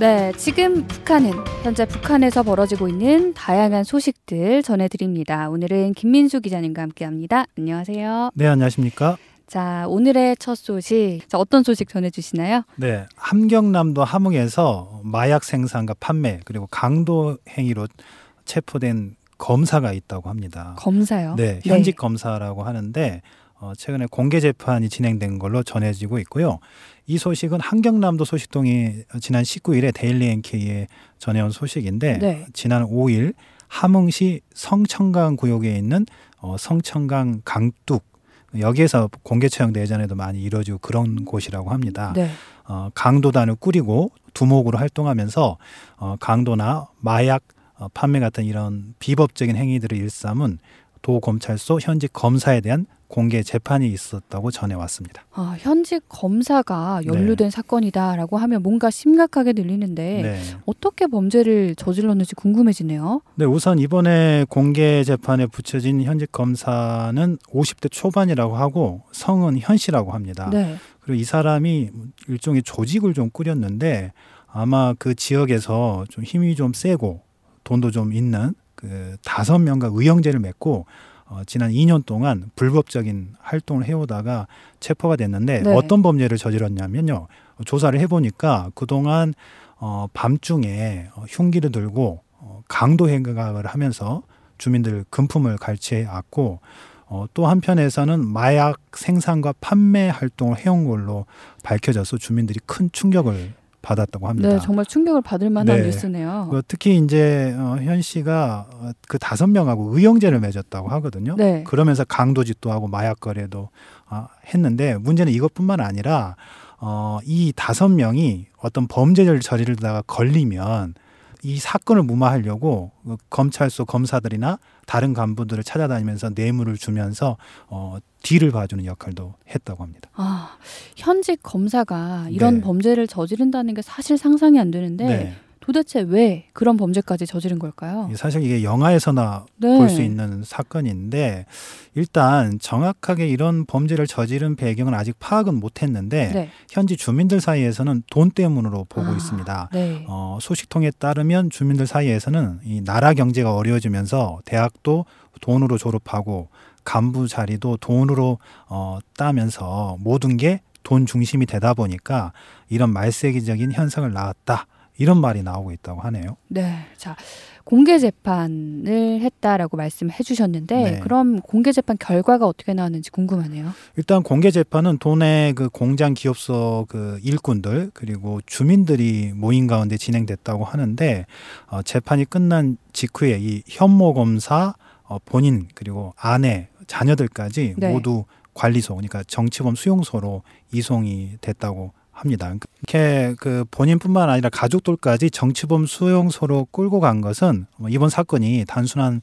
네, 지금 현재 북한에서 벌어지고 있는 다양한 소식들 전해드립니다. 오늘은 김민수 기자님과 함께합니다. 안녕하세요. 네, 안녕하십니까? 자, 오늘의 첫 소식, 어떤 소식 전해주시나요? 네, 함경남도 함흥에서 마약 생산과 판매 그리고 강도 행위로 체포된 검사가 있다고 합니다. 검사요? 네, 현직 검사라고 하는데 최근에 공개 재판이 진행된 걸로 전해지고 있고요. 이 소식은 함경남도 소식통이 지난 19일에 데일리 NK에 전해온 소식인데 지난 5일 함흥시 성천강 구역에 있는 성천강 강둑 여기에서 공개 처형도 예전에도 많이 이루어지고 그런 곳이라고 합니다. 강도단을 꾸리고 두목으로 활동하면서 강도나 마약 판매 같은 이런 비법적인 행위들을 일삼은 도검찰소 현직 검사에 대한 공개 재판이 있었다고 전해왔습니다. 현직 검사가 연루된 사건이다라고 하면 뭔가 심각하게 들리는데 어떻게 범죄를 저질렀는지 궁금해지네요. 네, 우선 이번에 공개 재판에 붙여진 현직 검사는 50대 초반이라고 하고 성은 현 씨라고 합니다. 그리고 이 사람이 일종의 조직을 좀 꾸렸는데 아마 그 지역에서 좀 힘이 좀 세고 돈도 좀 있는 그 5명과 의형제를 맺고 지난 2년 동안 불법적인 활동을 해오다가 체포가 됐는데 어떤 범죄를 저질렀냐면요. 조사를 해보니까 그동안 밤중에 흉기를 들고 강도 행각을 하면서 주민들 금품을 갈취해왔고 또 한편에서는 마약 생산과 판매 활동을 해온 걸로 밝혀져서 주민들이 큰 충격을 받았다고 합니다. 네, 정말 충격을 받을 만한 뉴스네요. 특히 이제 현 씨가 그 5명하고 의형제를 맺었다고 하거든요. 그러면서 강도짓도 하고 마약 거래도 했는데 문제는 이것뿐만 아니라 이 5명이 어떤 범죄를 저지르다가 걸리면 이 사건을 무마하려고 검찰소 검사들이나 다른 간부들을 찾아다니면서 뇌물을 주면서 뒤를 봐주는 역할도 했다고 합니다. 현직 검사가 이런 범죄를 저지른다는 게 사실 상상이 안 되는데 도대체 왜 그런 범죄까지 저지른 걸까요? 사실 이게 영화에서나 볼 수 있는 사건인데 일단 정확하게 이런 범죄를 저지른 배경은 아직 파악은 못했는데 현지 주민들 사이에서는 돈 때문으로 보고 있습니다. 소식통에 따르면 주민들 사이에서는 이 나라 경제가 어려워지면서 대학도 돈으로 졸업하고 간부 자리도 돈으로 따면서 모든 게 돈 중심이 되다 보니까 이런 말세기적인 현상을 낳았다. 이런 말이 나오고 있다고 하네요. 네, 자 공개 재판을 했다라고 말씀해 주셨는데 그럼 공개 재판 결과가 어떻게 나왔는지 궁금하네요. 일단 공개 재판은 도내 그 공장 기업소 그 일꾼들 그리고 주민들이 모인 가운데 진행됐다고 하는데 재판이 끝난 직후에 이 현모 검사 본인 그리고 아내 자녀들까지 모두 관리소 그러니까 정치범 수용소로 이송이 됐다고 합니다. 이렇게 그 본인뿐만 아니라 가족들까지 정치범 수용소로 끌고 간 것은 이번 사건이 단순한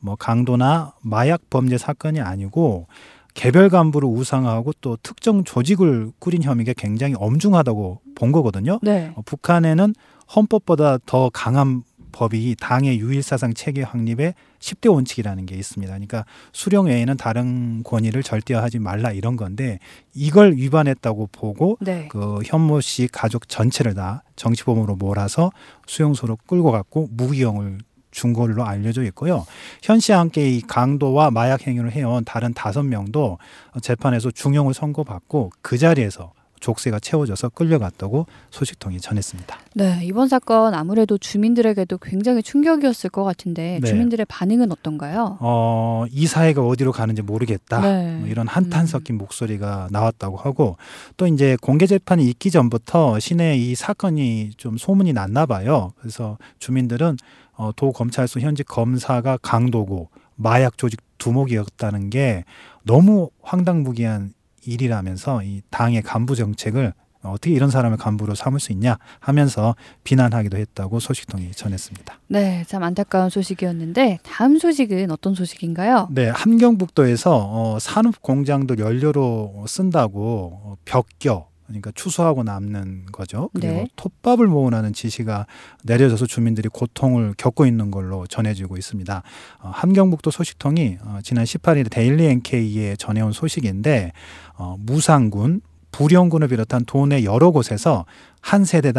강도나 마약 범죄 사건이 아니고 개별 간부를 우상화하고 또 특정 조직을 꾸린 혐의가 굉장히 엄중하다고 본 거거든요. 북한에는 헌법보다 더 강한 법이 당의 유일사상 체계 확립의 10대 원칙이라는 게 있습니다. 그러니까 수령 외에는 다른 권위를 절대화하지 말라 이런 건데 이걸 위반했다고 보고 그 현모 씨 가족 전체를 다 정치범으로 몰아서 수용소로 끌고 갔고 무기형을 준 걸로 알려져 있고요. 현 씨와 함께 이 강도와 마약 행위를 해온 다른 5명도 재판에서 중형을 선고받고 그 자리에서 족쇄가 채워져서 끌려갔다고 소식통이 전했습니다. 네, 이번 사건 아무래도 주민들에게도 굉장히 충격이었을 것 같은데 주민들의 반응은 어떤가요? 이 사회가 어디로 가는지 모르겠다. 이런 한탄 섞인 목소리가 나왔다고 하고 또 이제 공개 재판이 있기 전부터 시내에 이 사건이 좀 소문이 났나 봐요. 그래서 주민들은 도 검찰소 현직 검사가 강도고 마약 조직 두목이었다는 게 너무 황당무계한 일이라면서 이 당의 간부 정책을 어떻게 이런 사람을 간부로 삼을 수 있냐 하면서 비난하기도 했다고 소식통이 전했습니다. 네, 참 안타까운 소식이었는데 다음 소식은 어떤 소식인가요? 네, 함경북도에서 산업 공장도 연료로 쓴다고 벽겨 그러니까 추수하고 남는 거죠. 그리고 톱밥을 모으라는 지시가 내려져서 주민들이 고통을 겪고 있는 걸로 전해지고 있습니다. 함경북도 소식통이 지난 18일 데일리 NK에 전해온 소식인데 무상군, 부령군을 비롯한 도내 여러 곳에서 한 세대당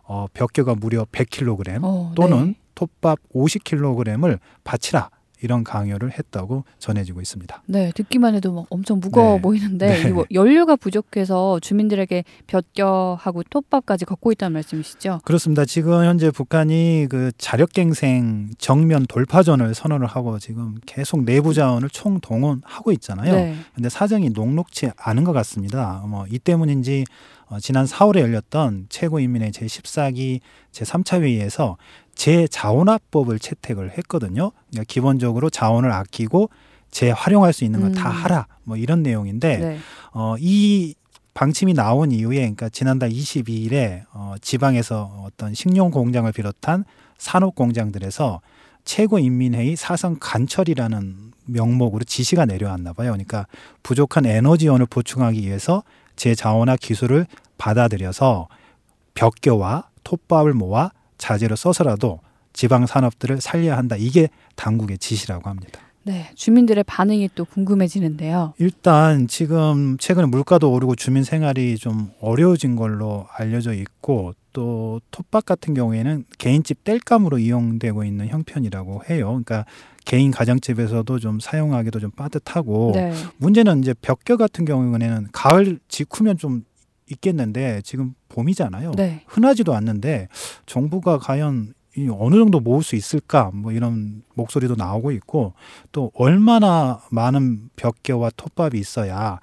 벽교가 무려 100kg 또는 네. 톱밥 50kg을 바치라. 이런 강요를 했다고 전해지고 있습니다. 네, 듣기만 해도 막 엄청 무거워 네. 보이는데 네. 이 뭐 연료가 부족해서 주민들에게 볕겨하고 톱밥까지 걷고 있다는 말씀이시죠? 그렇습니다. 지금 현재 북한이 그 자력갱생 정면 돌파전을 선언을 하고 지금 계속 내부 자원을 총동원하고 있잖아요. 네. 근데 사정이 녹록치 않은 것 같습니다. 이 때문인지 지난 4월에 열렸던 최고인민회 제14기 제3차 회의에서 재자원화법을 채택을 했거든요. 그러니까 기본적으로 자원을 아끼고 재활용할 수 있는 거 다 하라. 뭐 이런 내용인데 네. 이 방침이 나온 이후에 그러니까 지난달 22일에 지방에서 어떤 식용 공장을 비롯한 산업 공장들에서 최고인민회의 사상 간철이라는 명목으로 지시가 내려왔나 봐요. 그러니까 부족한 에너지원을 보충하기 위해서 재자원화 기술을 받아들여서 벽교와 톱밥을 모아 자재로 써서라도 지방 산업들을 살려야 한다. 이게 당국의 지시라고 합니다. 네, 주민들의 반응이 또 궁금해지는데요. 일단 지금 최근에 물가도 오르고 주민 생활이 좀 어려워진 걸로 알려져 있고 또 톱밥 같은 경우에는 개인집 땔감으로 이용되고 있는 형편이라고 해요. 그러니까 개인 가정집에서도 좀 사용하기도 좀 빠듯하고 네. 문제는 이제 벽교 같은 경우에는 가을 직후면 좀 있겠는데 지금 봄이잖아요. 네. 흔하지도 않는데 정부가 과연 어느 정도 모을 수 있을까 뭐 이런 목소리도 나오고 있고 또 얼마나 많은 벽교와 톱밥이 있어야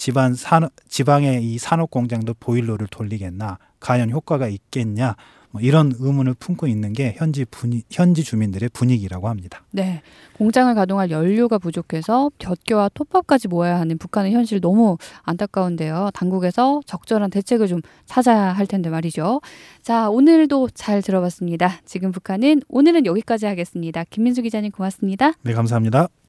지방의 이 산업 공장도 보일러를 돌리겠나 과연 효과가 있겠냐 뭐 이런 의문을 품고 있는 게 현지 주민들의 분위기라고 합니다. 네, 공장을 가동할 연료가 부족해서 볕교와 톱밥까지 모아야 하는 북한의 현실 너무 안타까운데요. 당국에서 적절한 대책을 좀 찾아야 할 텐데 말이죠. 자, 오늘도 잘 들어봤습니다. 지금 북한은 오늘은 여기까지 하겠습니다. 김민수 기자님 고맙습니다. 네, 감사합니다.